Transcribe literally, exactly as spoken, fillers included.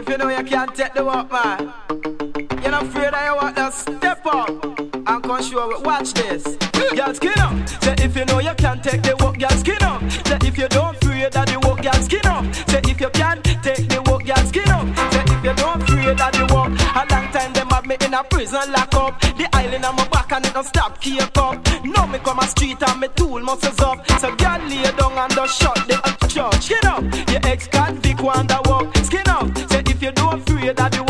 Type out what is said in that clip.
you know you can't take the walk, man. You're not afraid that you want to step up and come show it. Watch this. Girl, skin up. Say if you know you can't take the walk, girl, skin up. Say if you don't fear that the walk, girl, skin up. Say if you can't take the walk, girl, skin up. Say if you don't fear that the walk. A long time them have me in a prison lock up. The island on my back and it don't stop keep up. Now me come a street and me tool muscles up. So girl lay down and just shut the church. Skin up. Your ex-convict want to walk. Skin up. Say if you don't fear that the walk,